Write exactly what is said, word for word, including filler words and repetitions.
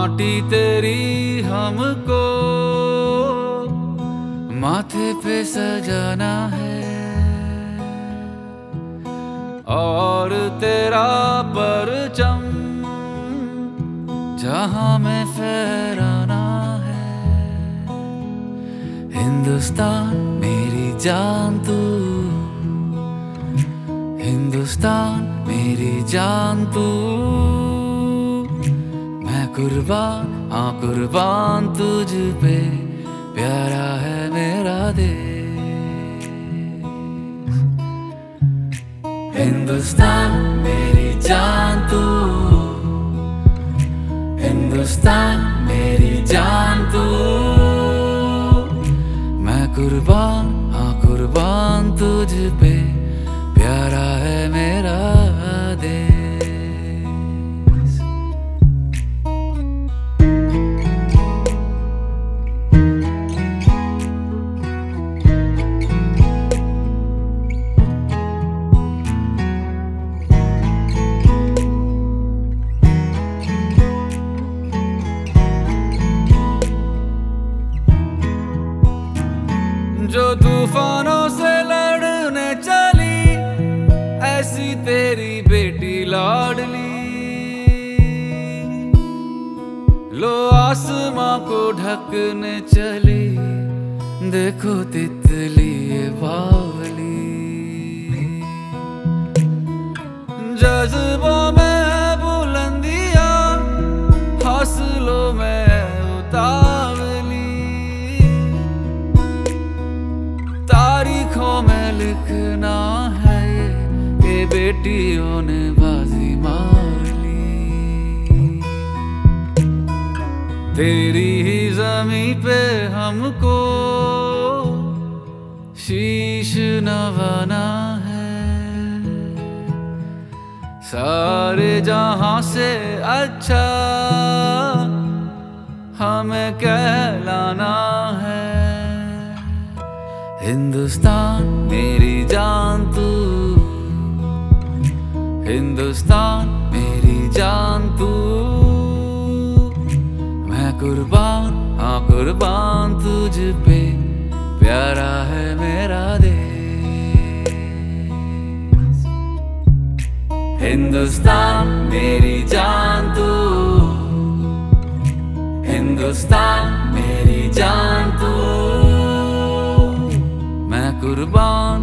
माटी तेरी हमको माथे पे सजाना है और तेरा परचम जहां में फहराना है। हिंदुस्तान मेरी जान तू, हिंदुस्तान मेरी जान तू, मैं कुर्बान हाँ कुर्बान तुझ पे, प्यारा है मेरा देश। हिंदुस्तान मेरी जान तू, हिंदुस्तान मेरी जान तू, मैं कुर्बान हाँ कुर्बान तुझ पे, प्यारा है मेरा देश। जो तूफानों से लड़ने चली ऐसी तेरी बेटी लाडली, लो आसमां को ढकने चली, देखो तितली ये बावली। जज्बों में है बुलंदियां, हौसलों में है उतावली, तारीखों में लिखना है ये कि बेटियों ने बाजी मार ली। तेरी ही ज़मीं पे हमको शीश नवाना है, सारे जहां से अच्छा हमें कहलाना है। हिंदुस्तान मेरी जान तू, हिंदुस्तान मेरी जान तू, मैं कुर्बान हाँ कुर्बान तुझ पे, प्यारा है मेरा देश। हिंदुस्तान मेरी जान तू, हिंदुस्तान मेरी जान तू, मैं कुर्बान